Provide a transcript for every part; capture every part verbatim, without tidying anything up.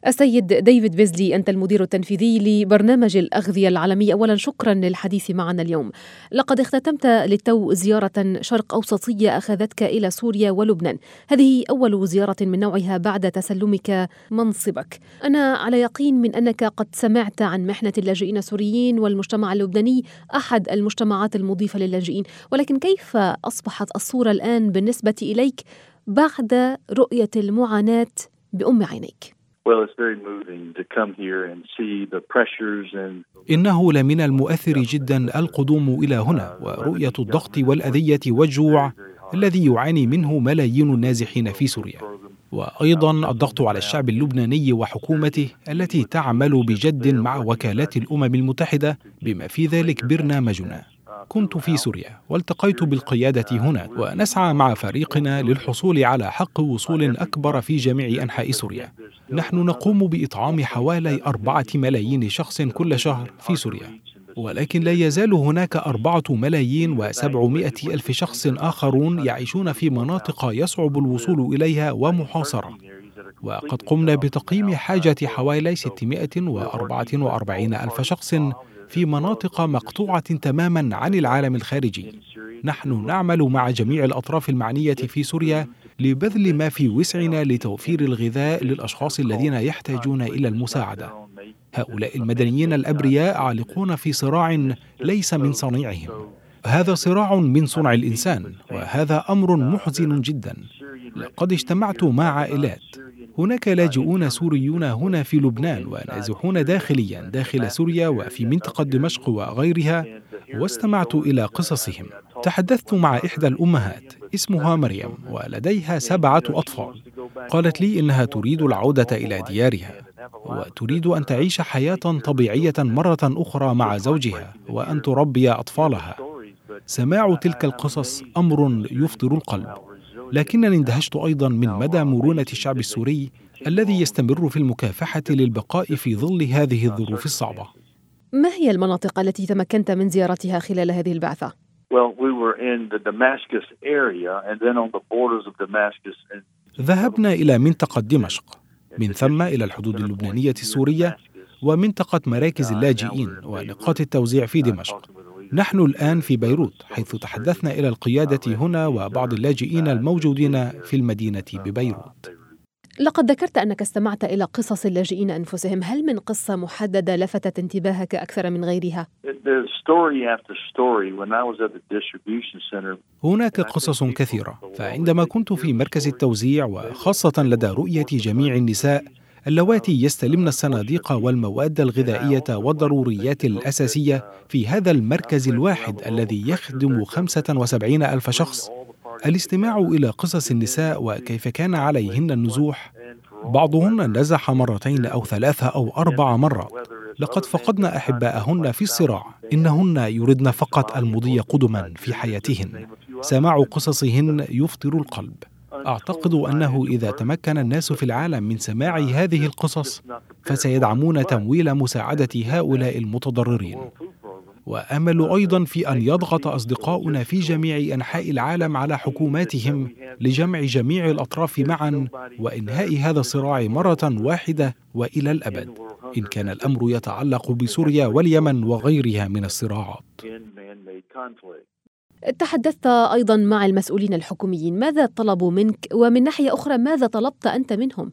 السيد ديفيد بيزلي، أنت المدير التنفيذي لبرنامج الأغذية العالمي. أولا شكرا للحديث معنا اليوم. لقد اختتمت للتو زيارة شرق أوسطية أخذتك إلى سوريا ولبنان. هذه أول زيارة من نوعها بعد تسلمك منصبك. أنا على يقين من أنك قد سمعت عن محنة اللاجئين السوريين، والمجتمع اللبناني أحد المجتمعات المضيفة للاجئين، ولكن كيف أصبحت الصورة الآن بالنسبة إليك بعد رؤية المعاناة بأم عينيك؟ إنه لمن المؤثر جدا القدوم إلى هنا ورؤية الضغط والأذية والجوع الذي يعاني منه ملايين النازحين في سوريا، وأيضا الضغط على الشعب اللبناني وحكومته التي تعمل بجد مع وكالات الأمم المتحدة بما في ذلك برنامجنا. كنت في سوريا والتقيت بالقيادة هناك، ونسعى مع فريقنا للحصول على حق وصول أكبر في جميع أنحاء سوريا. نحن نقوم بإطعام حوالي أربعة ملايين شخص كل شهر في سوريا، ولكن لا يزال هناك أربعة ملايين وسبعمائة ألف شخص آخرون يعيشون في مناطق يصعب الوصول إليها ومحاصرة. وقد قمنا بتقييم حاجة حوالي ستمائة وأربعة وأربعين ألف شخص في مناطق مقطوعة تماما عن العالم الخارجي. نحن نعمل مع جميع الأطراف المعنية في سوريا لبذل ما في وسعنا لتوفير الغذاء للأشخاص الذين يحتاجون إلى المساعدة. هؤلاء المدنيين الأبرياء عالقون في صراع ليس من صنيعهم، هذا صراع من صنع الإنسان، وهذا أمر محزن جدا. لقد اجتمعت مع عائلات، هناك لاجئون سوريون هنا في لبنان ونازحون داخليا داخل سوريا وفي منطقة دمشق وغيرها، واستمعت إلى قصصهم. تحدثت مع إحدى الأمهات اسمها مريم ولديها سبعة أطفال. قالت لي إنها تريد العودة إلى ديارها وتريد أن تعيش حياة طبيعية مرة أخرى مع زوجها وأن تربي أطفالها. سماع تلك القصص أمر يفطر القلب، لكنني اندهشت أيضا من مدى مرونة الشعب السوري الذي يستمر في المكافحة للبقاء في ظل هذه الظروف الصعبة. ما هي المناطق التي تمكنت من زيارتها خلال هذه البعثة؟ ذهبنا إلى منطقة دمشق، من ثم إلى الحدود اللبنانية السورية ومنطقة مراكز اللاجئين ونقاط التوزيع في دمشق. نحن الآن في بيروت، حيث تحدثنا إلى القيادة هنا وبعض اللاجئين الموجودين في المدينة ببيروت. لقد ذكرت أنك استمعت إلى قصص اللاجئين أنفسهم، هل من قصة محددة لفتت انتباهك أكثر من غيرها؟ هناك قصص كثيرة، فعندما كنت في مركز التوزيع وخاصة لدى رؤية جميع النساء اللواتي يستلمن الصناديق والمواد الغذائية والضروريات الأساسية في هذا المركز الواحد الذي يخدم خمسة وسبعين ألف شخص، الاستماع إلى قصص النساء وكيف كان عليهن النزوح، بعضهن نزح مرتين أو ثلاثة أو أربع مرات. لقد فقدنا أحباءهن في الصراع، إنهن يردن فقط المضي قدما في حياتهن. سماع قصصهن يفطر القلب. أعتقد أنه إذا تمكن الناس في العالم من سماع هذه القصص فسيدعمون تمويل مساعدة هؤلاء المتضررين. وأمل أيضا في أن يضغط أصدقاؤنا في جميع أنحاء العالم على حكوماتهم لجمع جميع الأطراف معا وإنهاء هذا الصراع مرة واحدة وإلى الأبد، إن كان الأمر يتعلق بسوريا واليمن وغيرها من الصراعات. تحدثت أيضا مع المسؤولين الحكوميين، ماذا طلبوا منك؟ ومن ناحية أخرى ماذا طلبت أنت منهم؟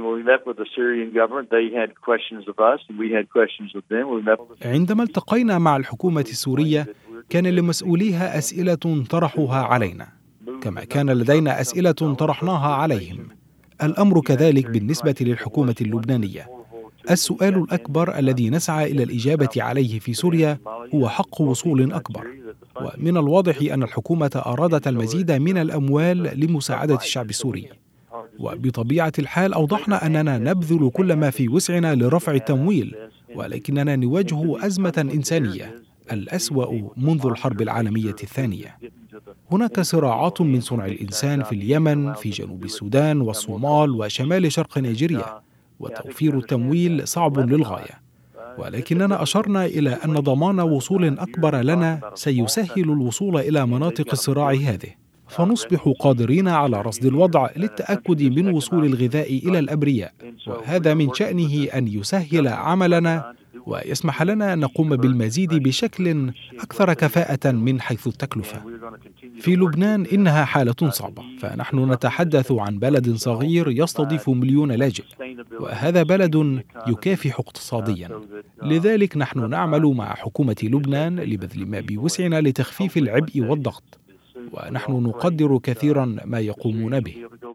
عندما التقينا مع الحكومة السورية كان لمسؤوليها أسئلة طرحوها علينا، كما كان لدينا أسئلة طرحناها عليهم. الأمر كذلك بالنسبة للحكومة اللبنانية. السؤال الأكبر الذي نسعى إلى الإجابة عليه في سوريا هو حق وصول أكبر، ومن الواضح أن الحكومة أرادت المزيد من الأموال لمساعدة الشعب السوري، وبطبيعة الحال أوضحنا أننا نبذل كل ما في وسعنا لرفع التمويل، ولكننا نواجه أزمة إنسانية الأسوأ منذ الحرب العالمية الثانية. هناك صراعات من صنع الإنسان في اليمن، في جنوب السودان والصومال وشمال شرق نيجيريا، وتوفير التمويل صعب للغاية، ولكننا أشرنا إلى أن ضمان وصول أكبر لنا سيسهل الوصول إلى مناطق الصراع هذه. فنصبح قادرين على رصد الوضع للتأكد من وصول الغذاء إلى الأبرياء، وهذا من شأنه أن يسهل عملنا ويسمح لنا أن نقوم بالمزيد بشكل أكثر كفاءة من حيث التكلفة. في لبنان إنها حالة صعبة، فنحن نتحدث عن بلد صغير يستضيف مليون لاجئ، وهذا بلد يكافح اقتصاديا. لذلك نحن نعمل مع حكومة لبنان لبذل ما بوسعنا لتخفيف العبء والضغط، ونحن نقدر كثيرا ما يقومون به.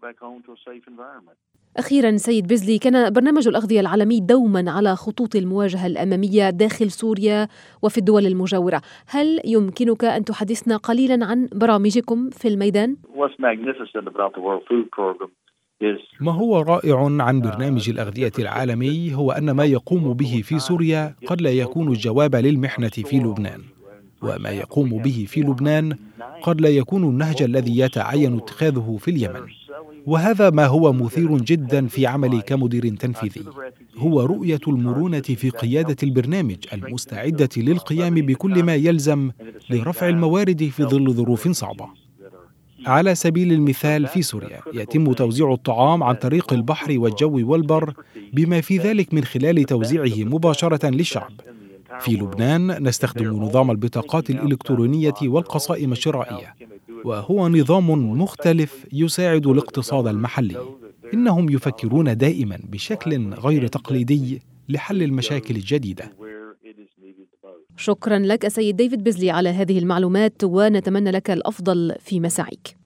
أخيرا سيد بيزلي، كان برنامج الأغذية العالمي دوما على خطوط المواجهة الأمامية داخل سوريا وفي الدول المجاورة. هل يمكنك أن تحدثنا قليلا عن برامجكم في الميدان؟ ما هو رائع عن برنامج الأغذية العالمي هو أن ما يقوم به في سوريا قد لا يكون الجواب للمحنة في لبنان، وما يقوم به في لبنان قد لا يكون النهج الذي يتعين اتخاذه في اليمن. وهذا ما هو مثير جدا في عملي كمدير تنفيذي، هو رؤية المرونة في قيادة البرنامج المستعدة للقيام بكل ما يلزم لرفع الموارد في ظل ظروف صعبة. على سبيل المثال في سوريا يتم توزيع الطعام عن طريق البحر والجو والبر، بما في ذلك من خلال توزيعه مباشرة للشعب. في لبنان نستخدم نظام البطاقات الإلكترونية والقصائم الشرائية، وهو نظام مختلف يساعد الاقتصاد المحلي. إنهم يفكرون دائما بشكل غير تقليدي لحل المشاكل الجديدة. شكرا لك سيد ديفيد بيزلي على هذه المعلومات، ونتمنى لك الأفضل في مساعيك.